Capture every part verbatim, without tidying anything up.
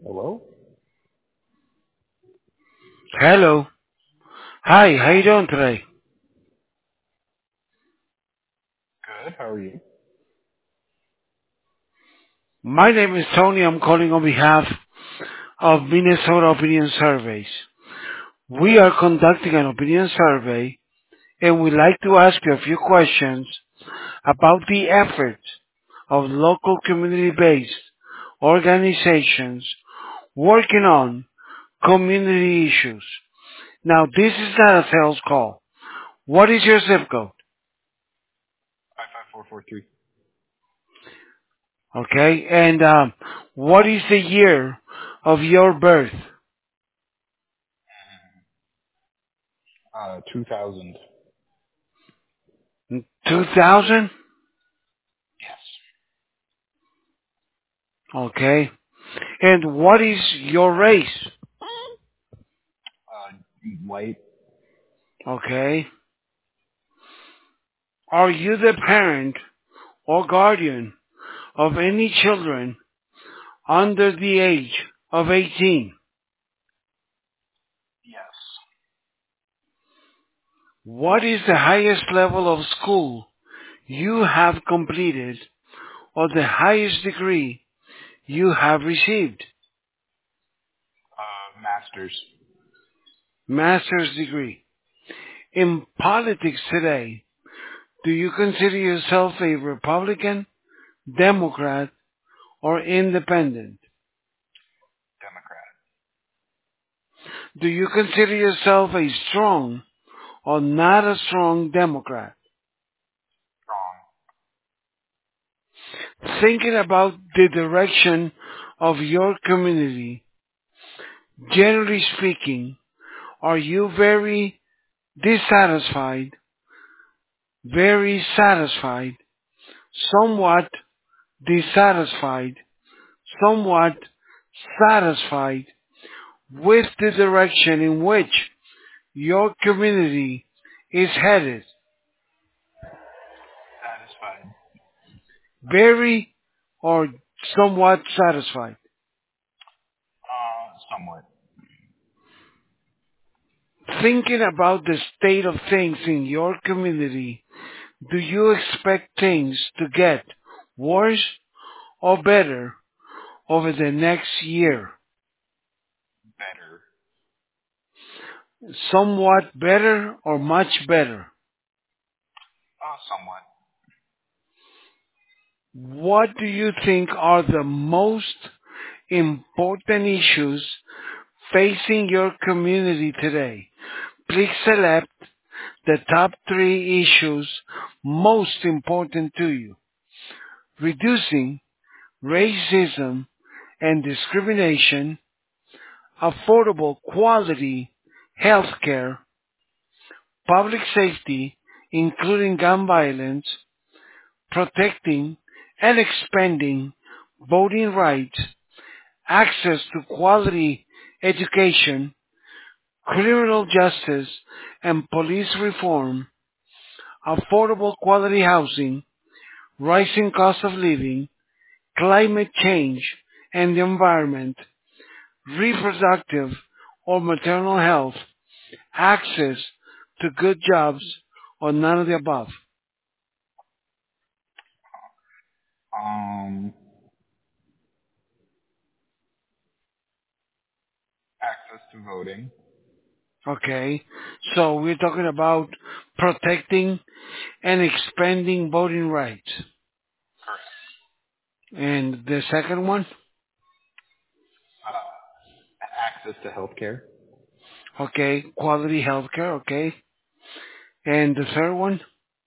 Hello? Hello. Hi, how you doing today? Good. How are you? My name is Tony. I'm calling on behalf of Minnesota Opinion Surveys. We are conducting an opinion survey and we'd like to ask you a few questions about the efforts of local community-based organizations working on community issues. Now, this is not a sales call. What is your zip code? Five five four four three. Okay, and um, what is the year of your birth? Uh, two thousand. two thousand? Yes. Okay. And what is your race? Uh, white. Okay. Are you the parent or guardian of any children under the age of eighteen? Yes. What is the highest level of school you have completed or the highest degree you have received? Uh, masters. Master's degree. In politics today, do you consider yourself a Republican, Democrat, or independent? Democrat. Do you consider yourself a strong or not a strong Democrat? Strong. Thinking about the direction of your community, generally speaking, are you very dissatisfied, very satisfied, somewhat dissatisfied, somewhat satisfied with the direction in which your community is headed? Satisfied. Very or somewhat satisfied? Uh, somewhat. Thinking about the state of things in your community, do you expect things to get worse or better over the next year? Better. Somewhat better or much better? Uh, somewhat. What do you think are the most important issues facing your community today? Please select the top three issues most important to you. Reducing racism and discrimination, affordable quality health care, public safety, including gun violence, protecting and expanding voting rights, access to quality education, criminal justice and police reform, affordable quality housing, rising cost of living, climate change and the environment, reproductive or maternal health, access to good jobs, or none of the above. Um, access to voting. Okay? So we're talking about protecting and expanding voting rights. Correct. And the second one? Uh, access to healthcare. Okay, quality healthcare, okay. And the third one?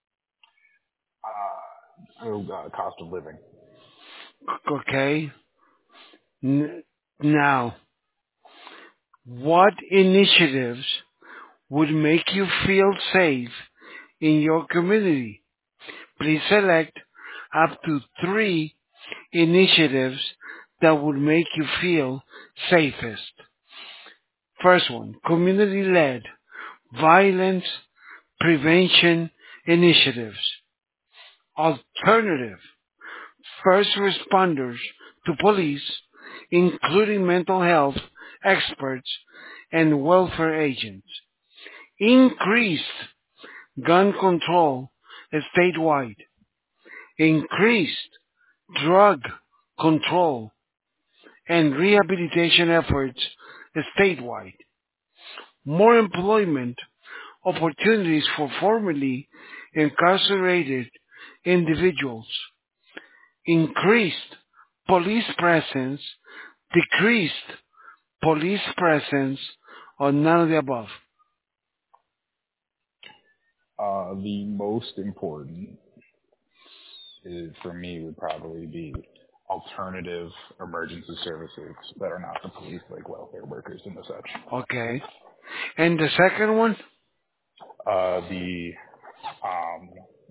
Uh, oh, uh, cost of living. Okay. N- now, what initiatives would make you feel safe in your community? Please select up to three initiatives that would make you feel safest. First one, community-led violence prevention initiatives. Alternative, first responders to police including mental health experts and welfare agents. Increased gun control statewide. Increased drug control and rehabilitation efforts statewide. More employment opportunities for formerly incarcerated individuals. Increased police presence, decreased police presence, or none of the above. Uh, the most important is, for me, would probably be alternative emergency services that are not the police, like welfare workers and the such. Okay. And the second one? Uh, the um,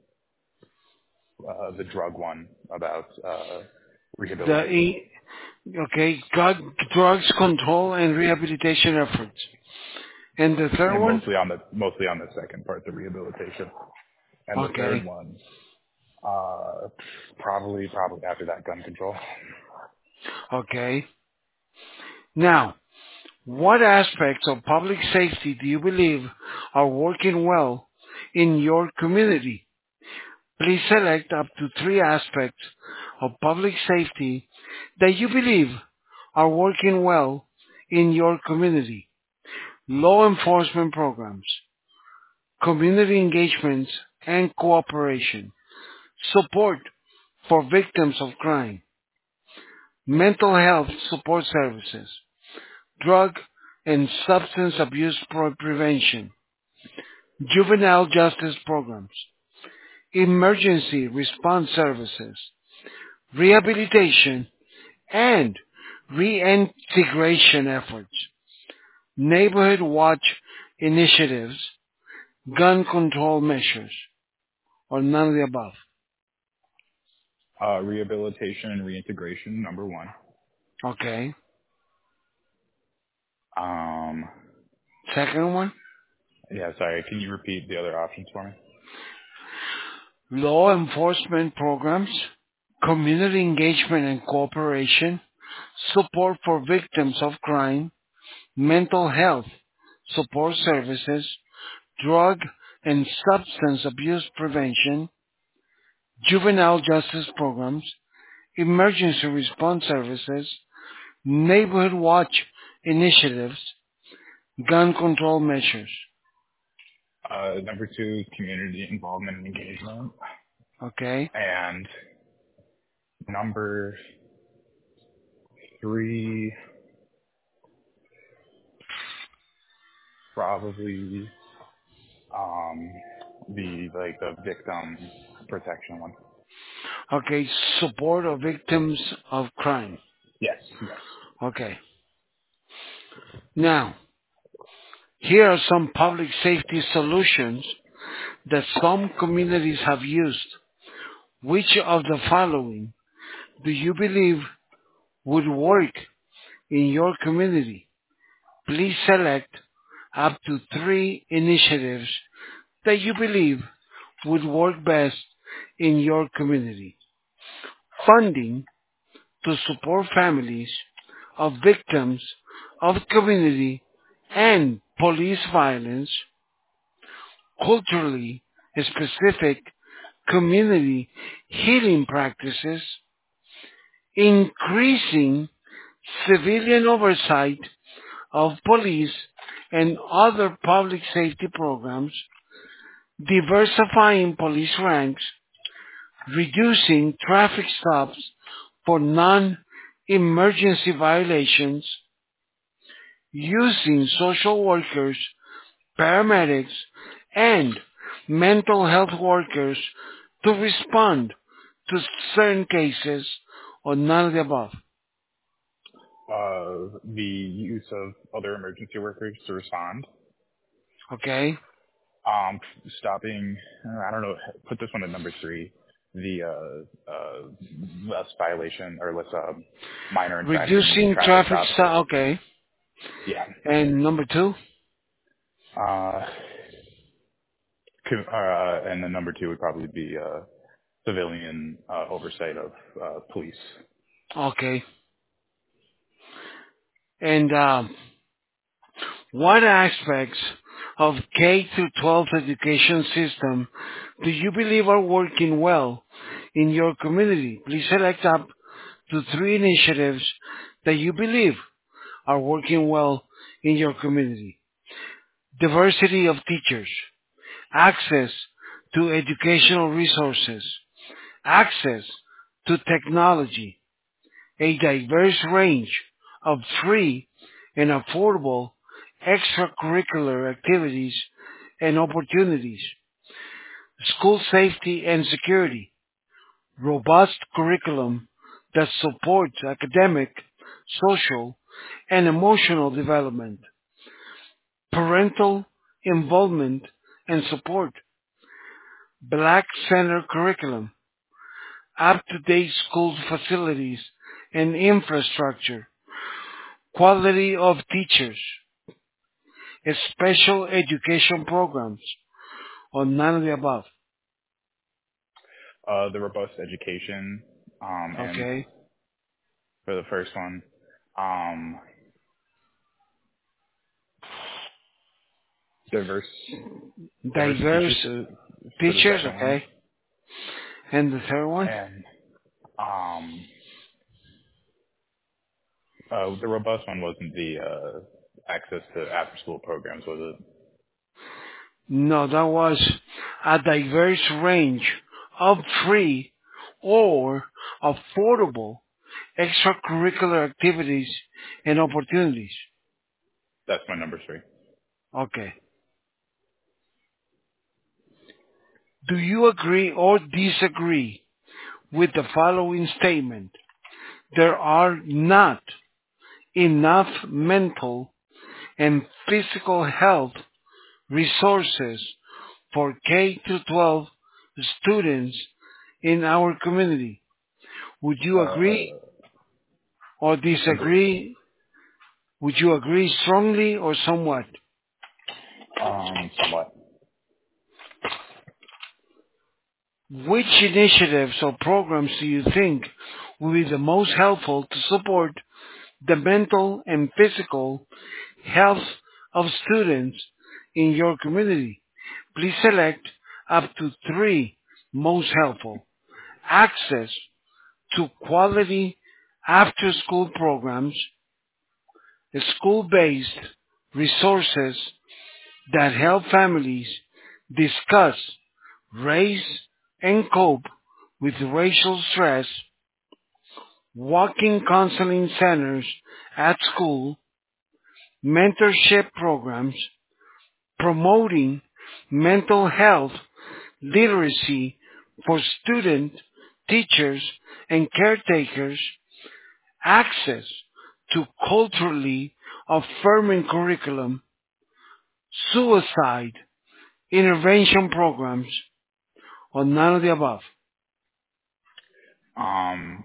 uh, the drug one about uh, The rehabilitation, E- okay, drug, drugs control and rehabilitation efforts. And the third and one? mostly on the mostly on the second part, the rehabilitation, and the third Okay. one, uh, probably probably after that, gun control. Okay. Now, what aspects of public safety do you believe are working well in your community? Please select up to three aspects of public safety that you believe are working well in your community. Law enforcement programs, community engagements and cooperation, support for victims of crime, mental health support services, drug and substance abuse pro- prevention, juvenile justice programs, emergency response services, rehabilitation and reintegration efforts, neighborhood watch initiatives, gun control measures, or none of the above. Uh, rehabilitation and reintegration, number one. Okay. Um, Second one, yeah, sorry. Can you repeat the other options for me? law enforcement programs, community engagement and cooperation, support for victims of crime, mental health support services, drug and substance abuse prevention, juvenile justice programs, emergency response services, neighborhood watch initiatives, gun control measures. Uh, number two is community involvement and engagement. Okay? And number three, probably um, the like the victim protection one. Okay, support of victims of crime. Yes, yes. Okay. Now, here are some public safety solutions that some communities have used. Which of the following do you believe would work in your community? Please select up to three initiatives that you believe would work best in your community. Funding to support families of victims of community and police violence, culturally specific community healing practices, increasing civilian oversight of police and other public safety programs, diversifying police ranks, reducing traffic stops for non-emergency violations, using social workers, paramedics, and mental health workers to respond to certain cases, or none of the above. Uh, the use of other emergency workers to respond. Okay? Um, stopping. I don't know. Put this one at number three. The uh, uh, less violation or less uh, minor infractions and Reducing traffic traffic stops. stop, okay. Yeah. And number two? Uh, co- uh, and then number two would probably be uh, civilian uh, oversight of uh, police. Okay. And um, what aspects of K through twelve education system do you believe are working well in your community? Please select up to three initiatives that you believe are working well in your community. Diversity of teachers, access to educational resources, access to technology, a diverse range of free and affordable extracurricular activities and opportunities, school safety and security, robust curriculum that supports academic, social, and emotional development, parental involvement and support, Black Center curriculum, up-to-date school facilities and infrastructure, quality of teachers, special education programs, or none of the above. Uh, the robust education, um, and Okay. for the first one, um, diverse diverse teachers Diverse uh, for the teachers, second one, okay. And the third one? and um, uh, the robust one wasn't the uh, access to after-school programs, was it? No, that was a diverse range of free or affordable extracurricular activities and opportunities. That's my number three. Okay. Do you agree or disagree with the following statement? There are not enough mental and physical health resources for K through twelve students in our community. Would you agree Uh, or agree. disagree? Would you agree strongly or somewhat? Um, somewhat. Which initiatives or programs do you think will be the most helpful to support the mental and physical health of students in your community? Please select up to three most helpful. Access to quality after-school programs, school-based resources that help families discuss race and cope with racial stress, walking counseling centers at school, mentorship programs, promoting mental health literacy for students, teachers, and caretakers, access to culturally affirming curriculum, suicide intervention programs, or none of the above. Um,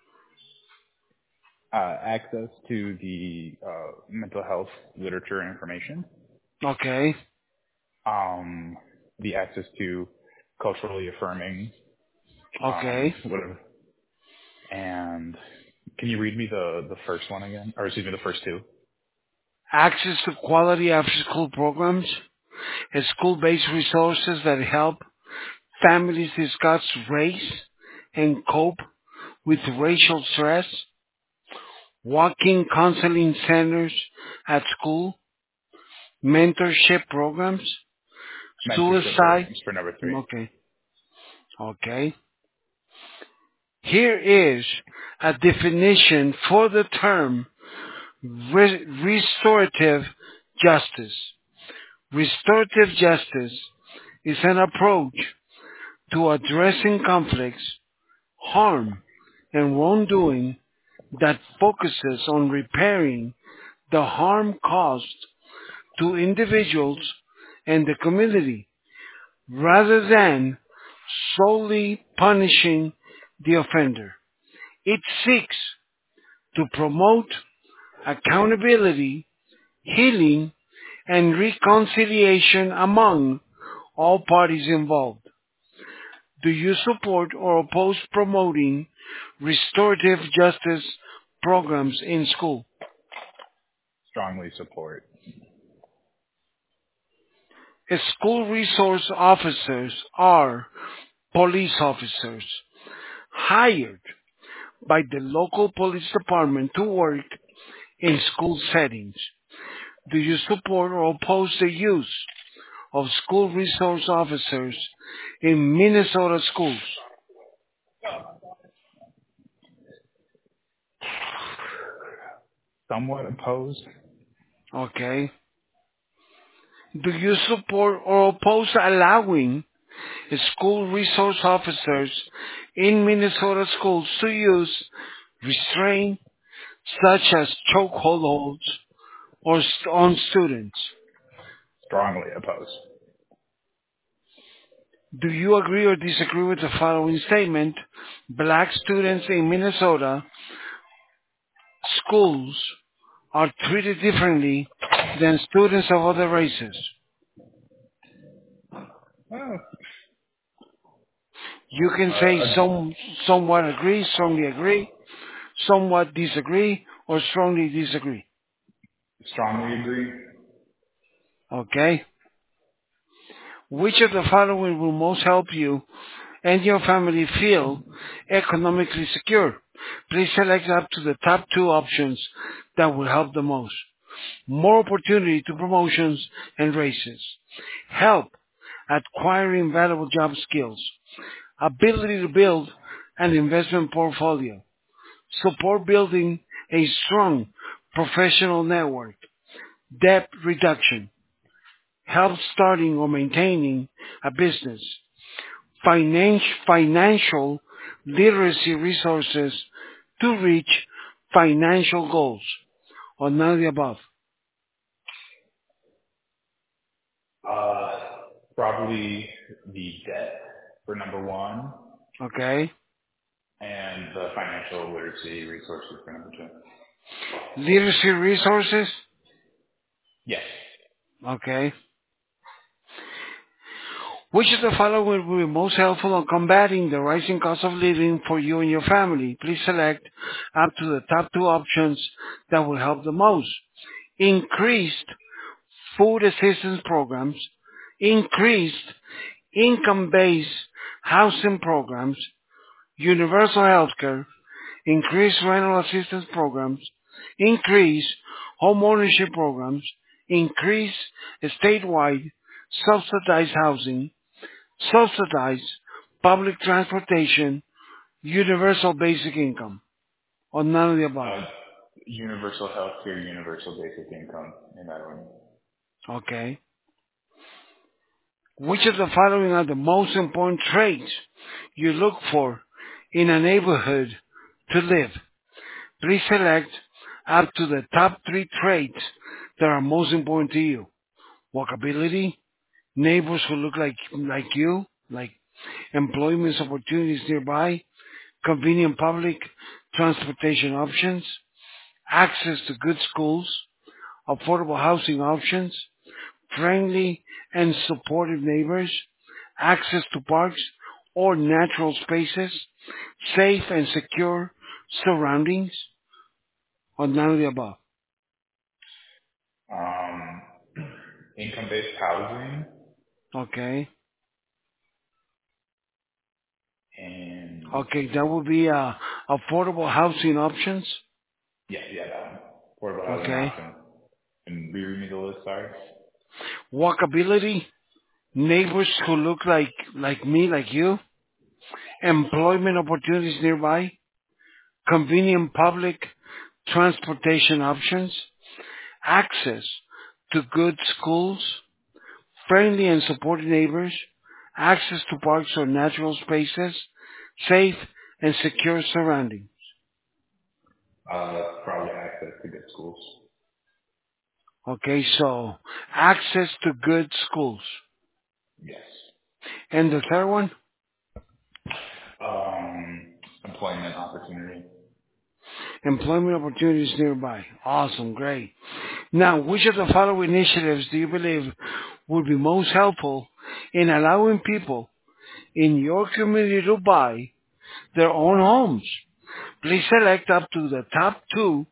uh, access to the uh, mental health literature and information. Okay, Um, the access to culturally affirming, um, okay. whatever. And can you read me the, the first one again? Or excuse me, the first two? Access to quality after school programs, school-based resources that help families discuss race and cope with racial stress, walking counseling centers at school, mentorship programs, Mentorship suicide. programs for number three. Okay, okay. Here is a definition for the term re- restorative justice. Restorative justice is an approach to addressing conflicts, harm, and wrongdoing that focuses on repairing the harm caused to individuals and the community rather than solely punishing the offender. It seeks to promote accountability, healing, and reconciliation among all parties involved. Do you support or oppose promoting restorative justice programs in school? Strongly support. School resource officers are police officers hired by the local police department to work in school settings. Do you support or oppose the use of school resource officers in Minnesota schools? Somewhat opposed. Okay. Do you support or oppose allowing school resource officers in Minnesota schools to use restraint such as chokehold holds or st- on students? Strongly opposed. Do you agree or disagree with the following statement? Black students in Minnesota schools are treated differently than students of other races. Well, You can say uh, some, somewhat agree, strongly agree, somewhat disagree, or strongly disagree. strongly agree. Okay? Which of the following will most help you and your family feel economically secure? Please select up to the top two options that will help the most. More opportunity to promotions and raises. Help at acquiring valuable job skills. Ability to build an investment portfolio. Support building a strong professional network. Debt reduction. Help starting or maintaining a business. Finan- financial literacy resources to reach financial goals, or none of the above. Uh, probably the debt for number one, Okay? and the financial literacy resources for number two. Literacy resources? Yes. Okay. Which of the following will be most helpful in combating the rising cost of living for you and your family? Please select up to the top two options that will help the most. Increased food assistance programs, increased income-based housing programs, universal health care, increased rental assistance programs, increased home ownership programs, increased statewide subsidized housing, subsidized public transportation, universal basic income, or none of the above. Uh, universal health care, universal basic income in that one. Okay. Which of the following are the most important traits you look for in a neighborhood to live? Please select up to the top three traits that are most important to you. Walkability, neighbors who look like, like you, like employment opportunities nearby, convenient public transportation options, access to good schools, affordable housing options, friendly and supportive neighbors, access to parks or natural spaces, safe and secure surroundings, or none of the above. Um, income-based housing Okay. and Okay, that would be uh, affordable housing options. yeah, yeah, that one. Affordable housing Okay. option. And reread me the list, sorry. Walkability, neighbors who look like, like me, like you, employment opportunities nearby, convenient public transportation options, access to good schools, friendly and supportive neighbors, access to parks or natural spaces, safe and secure surroundings. Uh, probably access to good schools. Okay, so access to good schools. Yes. And the third one? Um, employment opportunity. Employment opportunities nearby. Awesome, great. Now, which of the following initiatives do you believe would be most helpful in allowing people in your community to buy their own homes? Please select up to the top two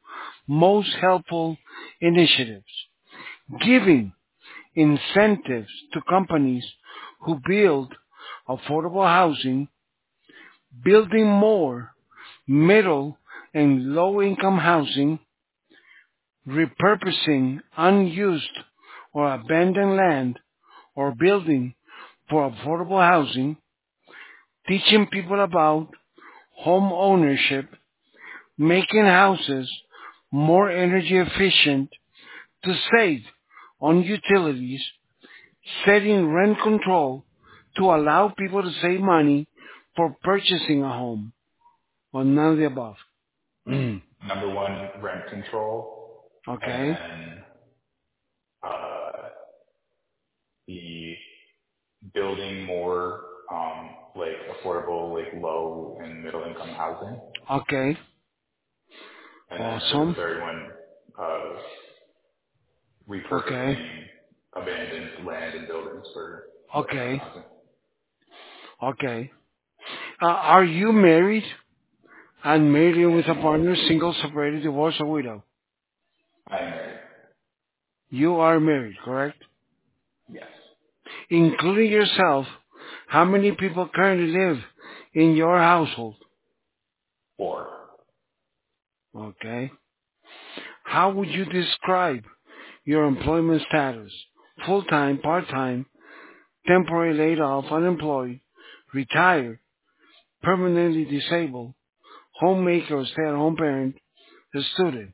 most helpful initiatives, giving incentives to companies who build affordable housing, building more middle and low-income housing, repurposing unused or abandoned land or building for affordable housing, teaching people about home ownership, making houses more energy efficient to save on utilities, setting rent control to allow people to save money for purchasing a home, or none of the above. Number one, rent control, and Okay, then uh, the building more um, like affordable, like low and middle income housing, okay, and then for the awesome, third one, uh, okay, repurposing abandoned land and buildings for low income okay, housing. okay. Uh, are you married? And married with a partner, single, separated, divorced, or widow? I am married. You are married, correct? Yes. Including yourself, how many people currently live in your household? Four. Okay. How would you describe your employment status? Full-time, part-time, temporary laid off, unemployed, retired, permanently disabled, homemaker or stay-at-home parent, a student.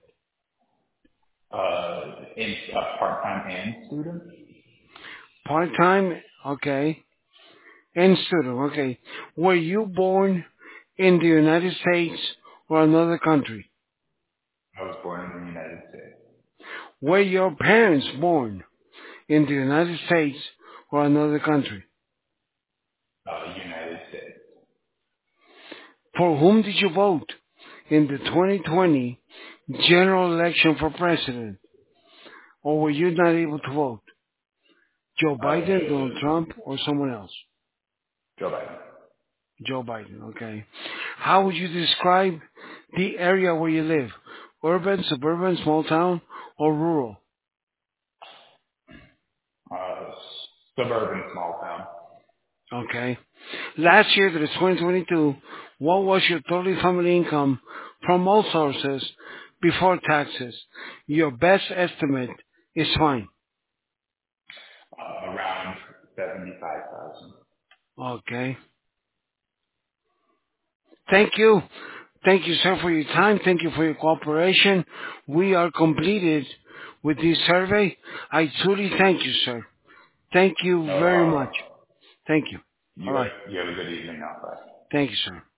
Uh, in uh, part-time and student. Part-time, okay, and student, okay. Were you born in the United States or another country? I was born in the United States. Were your parents born in the United States or another country? Uh, United States. For whom did you vote in the twenty twenty general election for president? Or were you not able to vote? Joe Uh, Biden, Donald Joe, Trump, or someone else? Joe Biden. Joe Biden, okay. How would you describe the area where you live? Urban, suburban, small town, or rural? Uh, suburban small town. Okay. Last year, that is twenty twenty-two, what was your total family income from all sources before taxes? Your best estimate is fine. Uh, around seventy-five thousand. Okay. Thank you. Thank you, sir, for your time. Thank you for your cooperation. We are completed with this survey. I truly thank you, sir. Thank you No very problem. much. Thank you. You All right. have, you have a good evening now, bye. Thank you, sir.